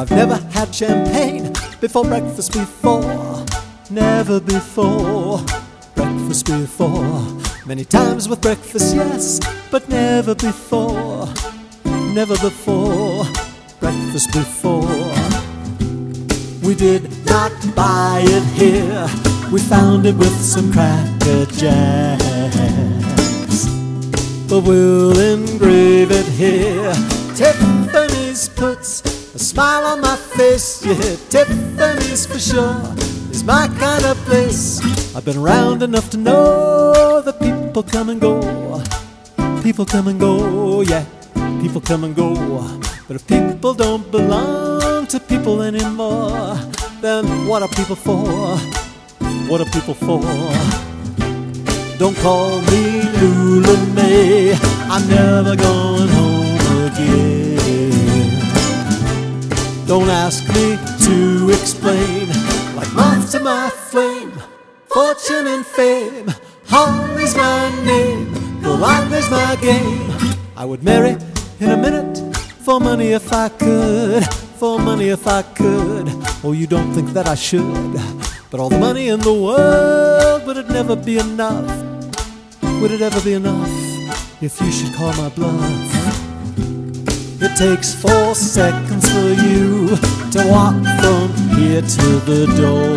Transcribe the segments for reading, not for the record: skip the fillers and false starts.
I've never had champagne before breakfast before. Never before breakfast before. Many times with breakfast, yes, but never before. Never before breakfast before. We did not buy it here, we found it with some Cracker Jacks. But we'll engrave it here. Tiffany's puts a smile on my face, yeah. Tiffany's for sure is my kind of place. I've been around enough to know that people come and go. People come and go, yeah. People come and go. But if people don't belong to people anymore, then what are people for? What are people for? Don't call me Lula May, I'm never going home again. Don't ask me to explain, like moth to my flame. Fortune and fame, Holly's my name, Goliath is my game. I would marry in a minute, for money if I could, for money if I could. Oh, you don't think that I should, but all the money in the world, would it never be enough? Would it ever be enough if you should call my bluff? It takes 4 seconds for you to walk from here to the door.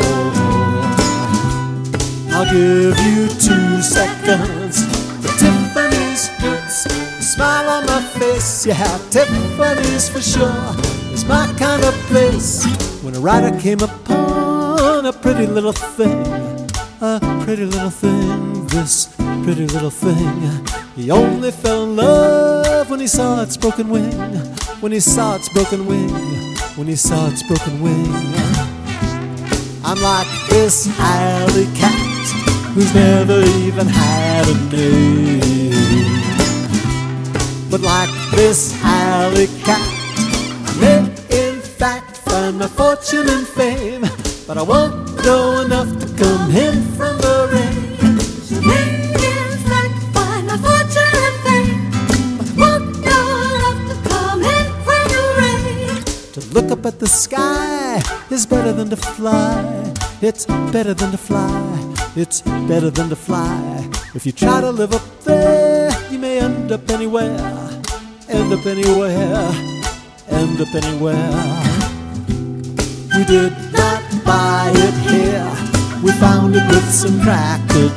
I'll give you 2 seconds for Tiffany's puts a smile on my face, yeah. Tiffany's for sure is my kind of place. When a rider came upon a pretty little thing, a pretty little thing, this pretty little thing, he only fell in love when he saw its broken wing, when he saw its broken wing, when he saw its broken wing. I'm like this alley cat who's never even had a name. But like this alley cat, I may in fact find my fortune and fame, but I won't know enough to come in from the rain. I may in fact find my fortune and fame, but I won't know enough to come in from the rain. To look up at the sky is better than to fly. It's better than to fly. It's better than to fly. If you try to live up there, you may end up anywhere. End up anywhere. End up anywhere. We did not buy it here, we found it with some Cracker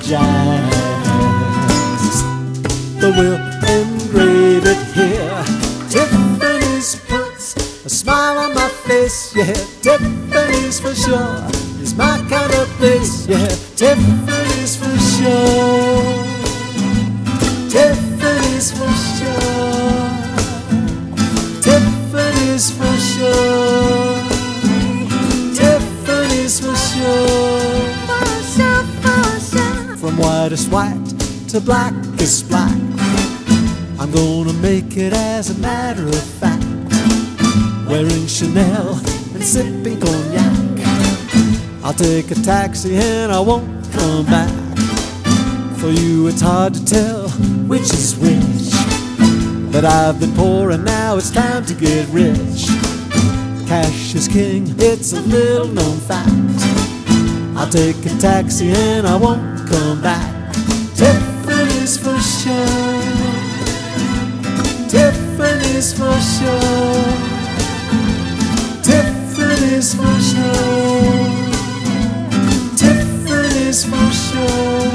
Jacks. But we'll engrave it here. Tiffany's puts a smile on my face, yeah. Tiffany's for sure is my kind of place, yeah. Tiffany's for sure. Tiffany's for sure. Tiffany's for sure. Tiffany's for sure. From whitest white to blackest black, I'm gonna make it as a matter of fact. Wearing Chanel and sipping cognac, I'll take a taxi and I won't come back. For you it's hard to tell which is which, but I've been poor and now it's time to get rich. Cash is king, it's a little known fact. I'll take a taxi and I won't come back. Tiffany's for sure. Tiffany's for sure. Tiffany's for sure. Tiffany's for sure.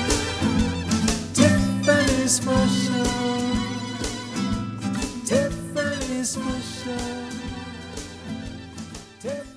Tiffany's for sure. Tiffany's for sure.